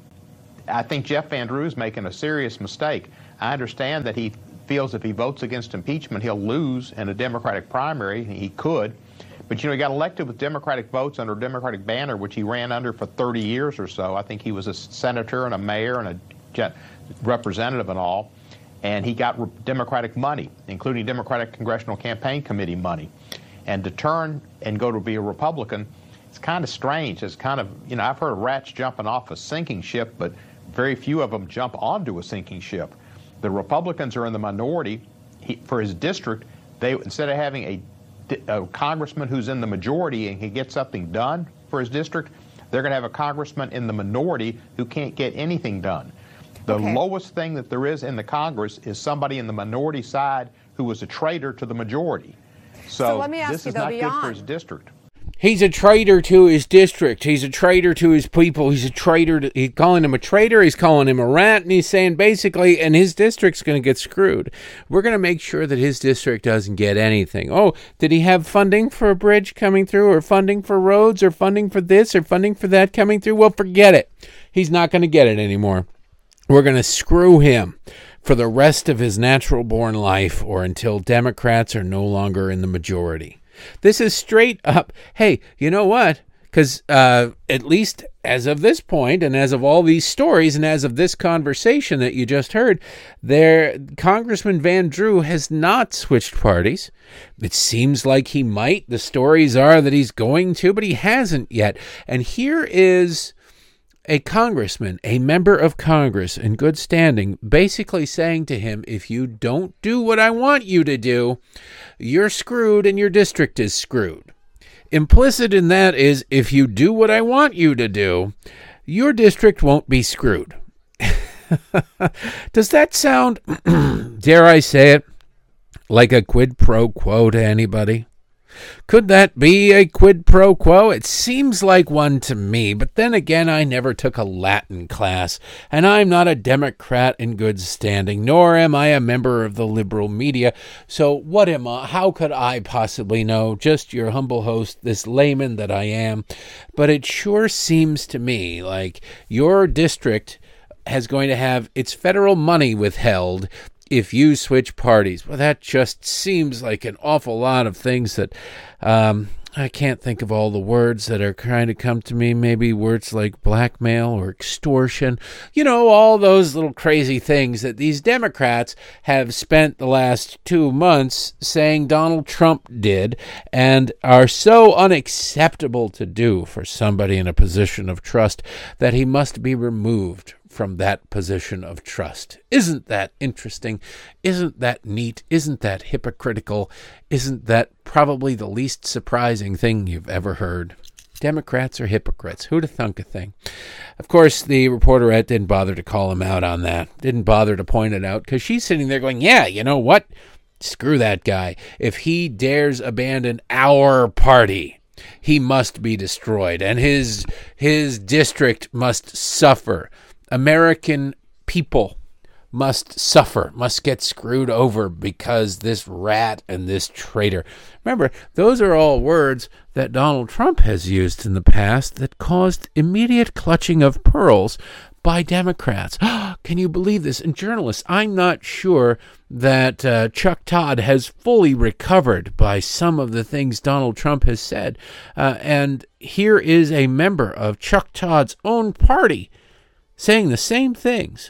E: I think Jeff Van Drew's making a serious mistake. I understand that he feels if he votes against impeachment, he'll lose in a Democratic primary. He could. But, you know, he got elected with Democratic votes under a Democratic banner, which he ran under for thirty years or so. I think he was a senator and a mayor and a representative and all. And he got Democratic money, including Democratic Congressional Campaign Committee money. And to turn and go to be a Republican, it's kind of strange. It's kind of, you know, I've heard of rats jumping off a sinking ship, but very few of them jump onto a sinking ship. The Republicans are in the minority. He, for his district, they instead of having a a congressman who's in the majority and can get something done for his district, they're going to have a congressman in the minority who can't get anything done. The okay. lowest thing that there is in the Congress is somebody in the minority side who was a traitor to the majority. So,
F: so let me ask
E: this
F: you,
E: is
F: though,
E: not
F: beyond,
E: good for his district.
A: He's a traitor to his district. He's a traitor to his people. He's a traitor. To, he's calling him a traitor. He's calling him a rat. And he's saying basically, and his district's going to get screwed. We're going to make sure that his district doesn't get anything. Oh, did he have funding for a bridge coming through, or funding for roads, or funding for this, or funding for that coming through? Well, forget it. He's not going to get it anymore. We're going to screw him for the rest of his natural-born life or until Democrats are no longer in the majority. This is straight up, hey, you know what? Because uh, at least as of this point, and as of all these stories, and as of this conversation that you just heard, there, Congressman Van Drew has not switched parties. It seems like he might. The stories are that he's going to, but he hasn't yet. And here is a congressman, a member of Congress in good standing, basically saying to him, if you don't do what I want you to do, you're screwed and your district is screwed. Implicit in that is, if you do what I want you to do, your district won't be screwed. Does that sound, dare I say it, like a quid pro quo to anybody? Could that be a quid pro quo? It seems like one to me, but then again, I never took a Latin class, and I'm not a Democrat in good standing, nor am I a member of the liberal media, so what am I? How could I possibly know? Just your humble host, this layman that I am. But it sure seems to me like your district is going to have its federal money withheld if you switch parties. Well, that just seems like an awful lot of things that um, I can't think of all the words that are trying to come to me. Maybe words like blackmail or extortion. You know, all those little crazy things that these Democrats have spent the last two months saying Donald Trump did and are so unacceptable to do for somebody in a position of trust that he must be removed from that position of trust. Isn't that interesting? Isn't that neat? Isn't that hypocritical? Isn't that probably the least surprising thing you've ever heard? Democrats are hypocrites. Who'd have thunk a thing? Of course, the reporterette didn't bother to call him out on that. Didn't bother to point it out because she's sitting there going, yeah, you know what? Screw that guy. If he dares abandon our party, he must be destroyed, and his his district must suffer. American people must suffer, must get screwed over because this rat and this traitor. Remember, those are all words that Donald Trump has used in the past that caused immediate clutching of pearls by Democrats. Can you believe this? And journalists, I'm not sure that uh, Chuck Todd has fully recovered by some of the things Donald Trump has said. Uh, and here is a member of Chuck Todd's own party saying the same things.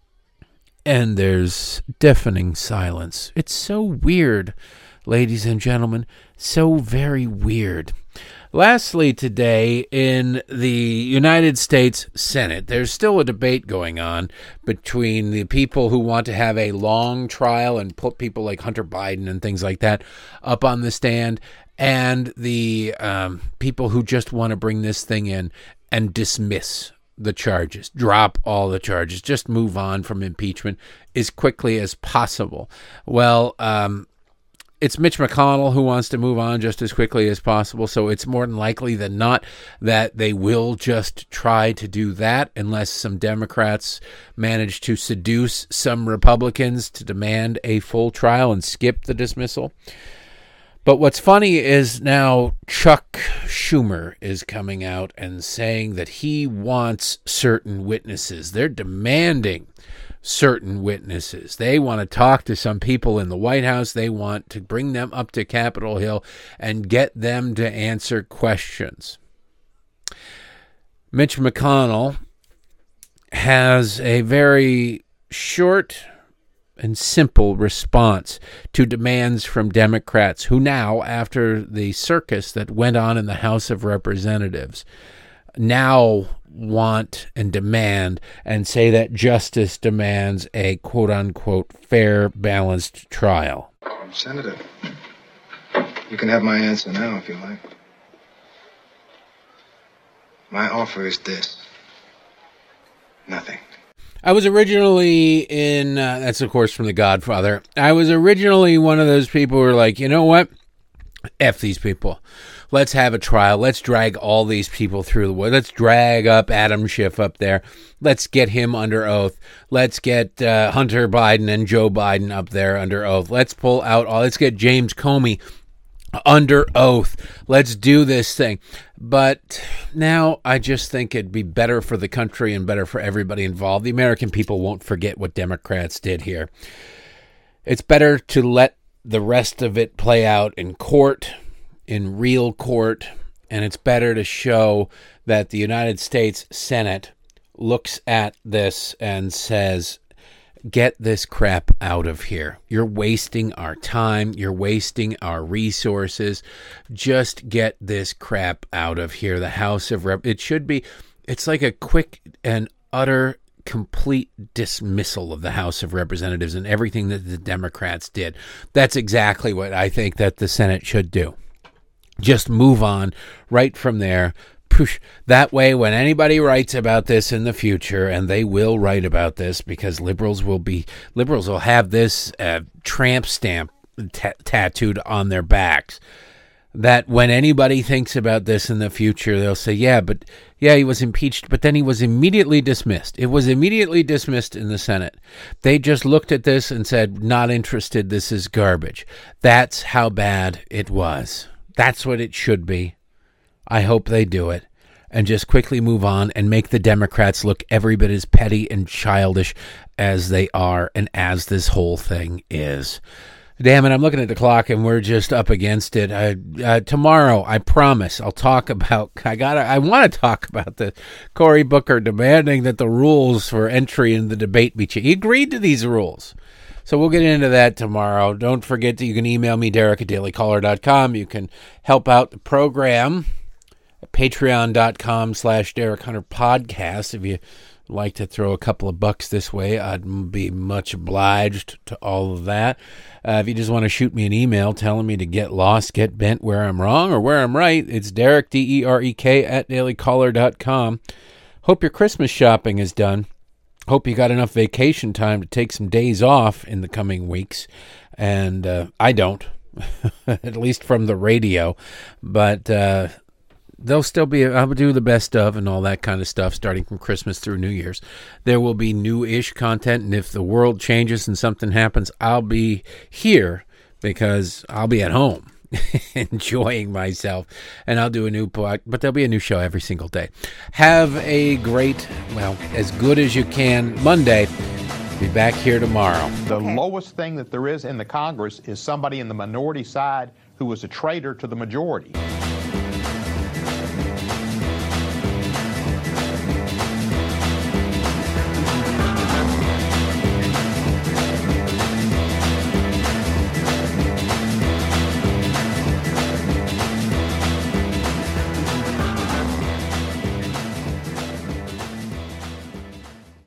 A: And there's deafening silence. It's so weird, ladies and gentlemen. So very weird. Lastly, today in the United States Senate, there's still a debate going on between the people who want to have a long trial and put people like Hunter Biden and things like that up on the stand, and the um, people who just want to bring this thing in and dismiss the charges, drop all the charges, just move on from impeachment as quickly as possible. Well, um, it's Mitch McConnell who wants to move on just as quickly as possible, so it's more than likely than not that they will just try to do that unless some Democrats manage to seduce some Republicans to demand a full trial and skip the dismissal. But what's funny is now Chuck Schumer is coming out and saying that he wants certain witnesses. They're demanding certain witnesses. They want to talk to some people in the White House. They want to bring them up to Capitol Hill and get them to answer questions. Mitch McConnell has a very short and simple response to demands from Democrats who now, after the circus that went on in the House of Representatives, now want and demand and say that justice demands a quote-unquote fair, balanced trial.
F: Senator, you can have my answer now if you like. My offer is this. Nothing.
A: I was originally in, uh, that's of course from The Godfather, I was originally one of those people who were like, you know what? F these people. Let's have a trial. Let's drag all these people through the wood. Let's drag up Adam Schiff up there. Let's get him under oath. Let's get uh, Hunter Biden and Joe Biden up there under oath. Let's pull out all, let's get James Comey under oath. Let's do this thing. But now I just think it'd be better for the country and better for everybody involved. The American people won't forget what Democrats did here. It's better to let the rest of it play out in court, in real court, and it's better to show that the United States Senate looks at this and says, get this crap out of here. You're wasting our time. You're wasting our resources. Just get this crap out of here. The House of Rep. It should be, it's like a quick and utter complete dismissal of the House of Representatives and everything that the Democrats did. That's exactly what I think that the Senate should do. Just move on right from there. That way, when anybody writes about this in the future, and they will write about this because liberals will be liberals will have this uh, tramp stamp t- tattooed on their backs. That when anybody thinks about this in the future, they'll say, "Yeah, but yeah, he was impeached, but then he was immediately dismissed." It was immediately dismissed in the Senate. They just looked at this and said, "Not interested. This is garbage." That's how bad it was. That's what it should be. I hope they do it and just quickly move on and make the Democrats look every bit as petty and childish as they are and as this whole thing is. Damn it, I'm looking at the clock and we're just up against it. I, uh, tomorrow, I promise, I'll talk about, I gotta, I want to talk about the Cory Booker demanding that the rules for entry in the debate be changed. He agreed to these rules. So we'll get into that tomorrow. Don't forget that you can email me, Derek at daily caller dot com. You can help out the program at patreon.com slash Derek Hunter podcast. If you like to throw a couple of bucks this way, I'd be much obliged to all of that. Uh, if you just want to shoot me an email telling me to get lost, get bent where I'm wrong or where I'm right, it's Derek, D E R E K, at daily caller dot com. Hope your Christmas shopping is done. Hope you got enough vacation time to take some days off in the coming weeks. And uh, I don't, at least from the radio. But uh, there'll still be, I'll do the best of and all that kind of stuff starting from Christmas through New Year's. There will be new-ish content. And if the world changes and something happens, I'll be here because I'll be at home enjoying myself, and I'll do a new pod, but there'll be a new show every single day. Have a great, well, as good as you can Monday. Be back here tomorrow.
E: The lowest thing that there is in the Congress is somebody in the minority side who was a traitor to the majority.